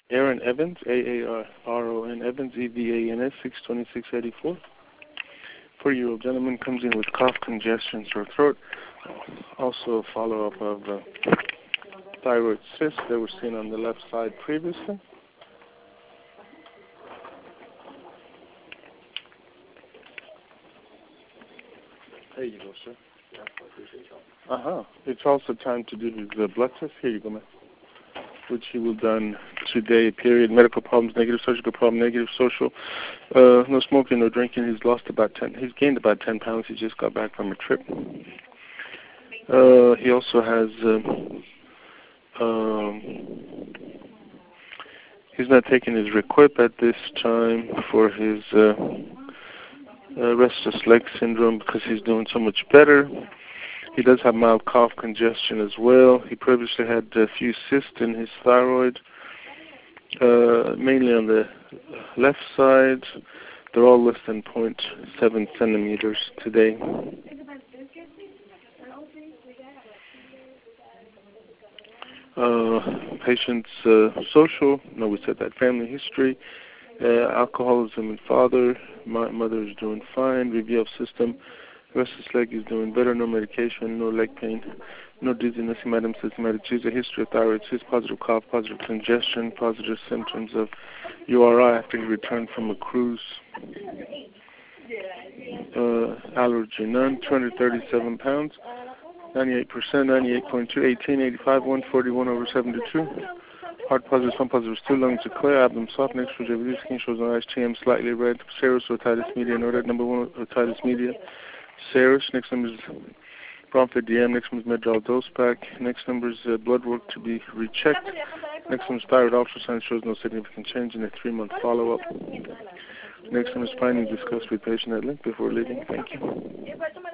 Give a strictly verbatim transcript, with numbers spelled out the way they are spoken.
Aaron Evans, A A R O N Evans, E V A N S, six twenty-six eighty-four. four-year-old gentleman comes in with cough, congestion, sore throat. Also a follow-up of uh, thyroid cysts that were seen on the left side previously. There you go, sir. Uh-huh. It's also time to do the blood test. Here you go, man. Which he will done today, period. Medical problems, negative. Surgical problem, negative. Social, uh, no smoking, no drinking. He's lost about ten. He's gained about ten pounds. He just got back from a trip. Uh, he also has, um, um, he's not taking his Requip at this time for his uh, uh, restless leg syndrome because he's doing so much better. He does have mild cough, congestion as well. He previously had a few cysts in his thyroid, uh, mainly on the left side. They're all less than zero point seven centimeters today. Uh, patient's uh, social, no, we said that. Family history, uh, alcoholism and father. My mother is doing fine. Review of system. Restless leg is doing better. No medication, no leg pain, no dizziness, hematemesis, hematochezia, a history of thyroid cyst, positive cough, positive congestion, positive symptoms of U R I after he returned from a cruise. Uh, allergy none. two hundred thirty-seven pounds. ninety-eight percent, ninety-eight point two, eighteen, eighty-five, one forty-one over seventy-two. Heart positive, sun positive, two lungs are clear, abdomen soft, next for J V D, skin shows no H T M slightly red, serous otitis media, noted number one otitis media, serous, next number is Bromford D M, next number is Medrol dose pack, next number is uh, blood work to be rechecked, next number is thyroid ultrasound, shows no significant change in a three-month follow-up. Next number is findings discussed with patient at length before leaving. Thank you.